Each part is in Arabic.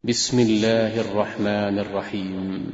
بسم الله الرحمن الرحيم.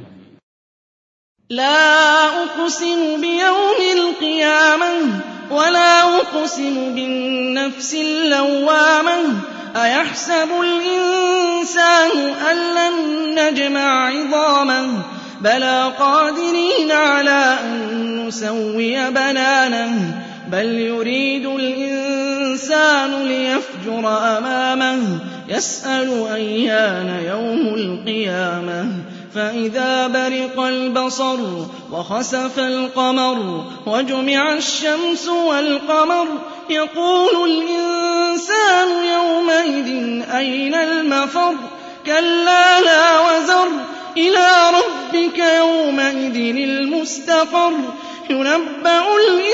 لا أقسم بيوم القيامة ولا أقسم بالنفس اللوامة أيحسب الإنسان أن لن نجمع عظامه بلى قادرين على أن نسوي بنانه بل يريد الإنسان ليفجر أمامه يسأل أيان يوم القيامة فإذا برق البصر وخسف القمر وجمع الشمس والقمر يقول الإنسان يومئذ أين المفر كلا لا وزر إلى ربك يومئذ المستقر ينبأ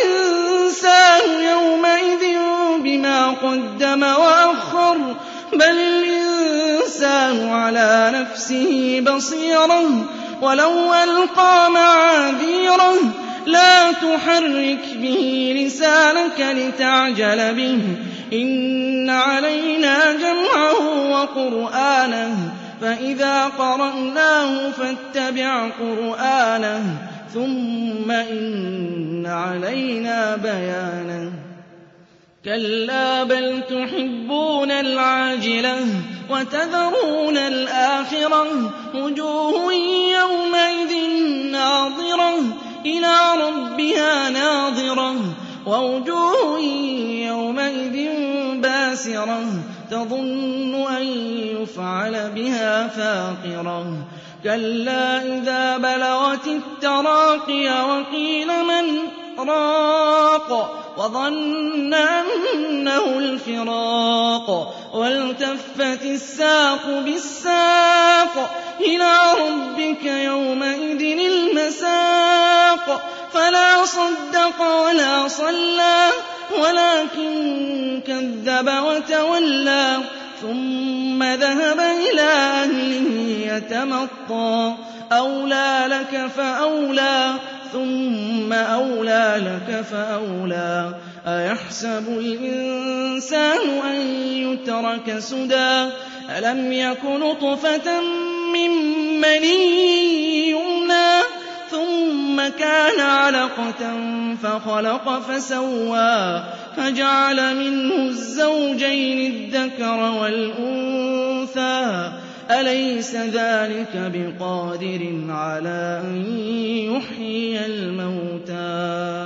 الإنسان يومئذ بما قدم وأخر بل الإنسان على نفسه بصيرة ولو ألقى معاذيره لا تحرك به لسانك لتعجل به إن علينا جمعه وقرآنه فإذا قرأناه فاتبع قرآنه ثم إن علينا بيانه كلا بل تحبون العاجلة وتذرون الآخرة وجوه يومئذ ناظرة إلى ربها ناظرة ووجوه يومئذ باسرة تظن أن يفعل بها فاقرة كلا إذا بلغت التراقي وقيل من راق وظن أنه الفراق والتفت الساق بالساق إلى ربك يومئذ المساق فلا صدق ولا صلى ولكن كذب وتولى ثم ذهب إلى أهله يتمطى أولى لك فأولى ثم أولى لك فأولى أيحسب الإنسان أن يترك سدى ألم يك نطفة من مني يمنى ثم كان علقة فخلق فسوى فجعل منه الزوجين الذكر والأنثى أليس ذلك بقادر على أن يحيي الموتى